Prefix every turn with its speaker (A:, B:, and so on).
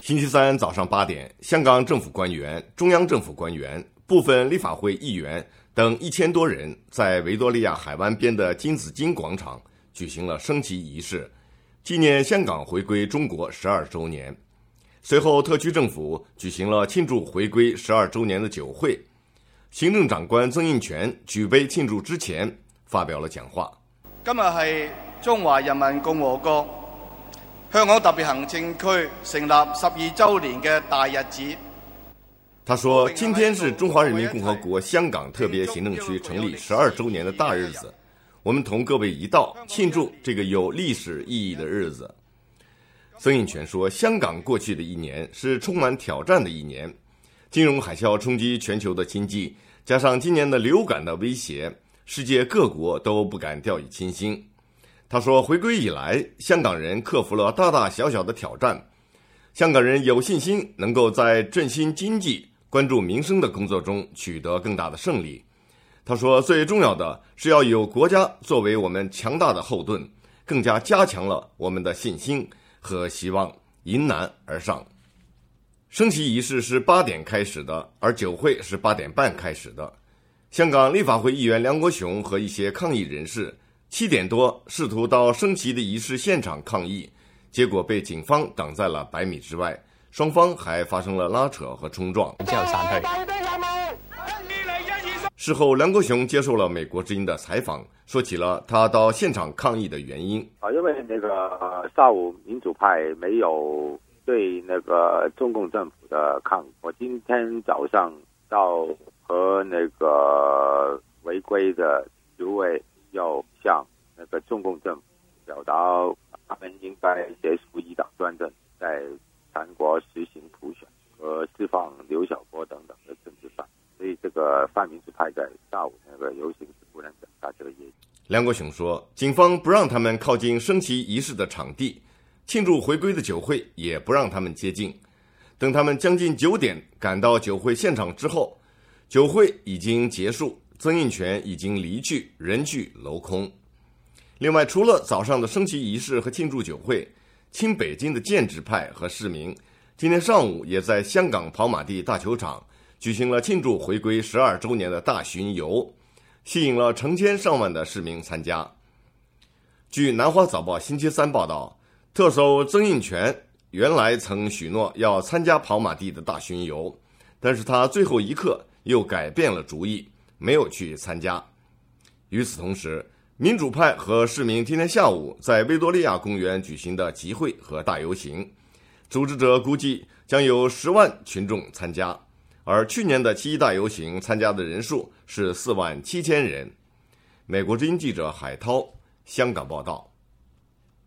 A: 星期三早上8点，香港政府官员、中央政府官员、部分立法会议员等1000多人在维多利亚海湾边的金紫荆广场举行了升旗仪式，纪念香港回归中国12周年。随后，特区政府举行了庆祝回归12周年的酒会。行政長官曾蔭權舉杯慶祝之前發表了講話。
B: 今日係中華人民共和國香港特別行政區成立12周年嘅大日子。
A: 他說，今天是中華人民共和國香港特別行政區成立12周年的大日子，我們同各位一道慶祝這個有歷史意義的日子。曾蔭權說，香港過去的一年是充滿挑戰的一年，金融海嘯衝擊全球的經濟，加上今年的流感的威脅，世界各國都不敢掉以輕心。他說，回歸以來，香港人克服了大大小小的挑戰，香港人有信心能夠在振興經濟、關注民生的工作中取得更大的勝利。他說，最重要的是要有國家作為我們強大的後盾，更加加強了我們的信心和希望，迎難而上。升旗儀式是8點開始的，而酒會是8點半開始的。香港立法會議員梁國雄和一些抗議人士7點多試圖到升旗的儀式現場抗議，結果被警方擋在了100米之外，雙方還發生了拉扯和衝撞，之後散去。事後，梁國雄接受了美國之音的採訪，說起了他到現場抗議的原因。
C: 因為那個下午民主派沒有對那個中共政府的抗議，我今天早上到和那個違規的職位要向那個中共政府表達，他們應該結束一黨專政，在全國實行普選和釋放劉曉波等等的政治犯。所以這個泛民主派在下午那個遊行是不能表達這個意見。
A: 梁國雄說，警方不讓他們靠近升旗儀式的場地，慶祝回歸的酒會也不讓他們接近。等他們將近9點趕到酒會現場之後，酒會已經結束，曾蔭權已經離去，人去樓空。另外，除了早上的升旗儀式和慶祝酒會，親北京的建制派和市民今天上午也在香港跑馬地大球場舉行了慶祝回歸12周年的大巡遊，吸引了成千上萬的市民參加。據南華早報星期三報道，特首曾蔭權原來曾許諾要參加跑馬地的大巡遊，但是他最後一刻又改變了主意，沒有去參加。與此同時，民主派和市民今天下午在維多利亞公園舉行的集會和大遊行，組織者估計將有10萬群眾參加，而去年的7·1大遊行參加的人數是47000人。美國之音記者海濤香港報道。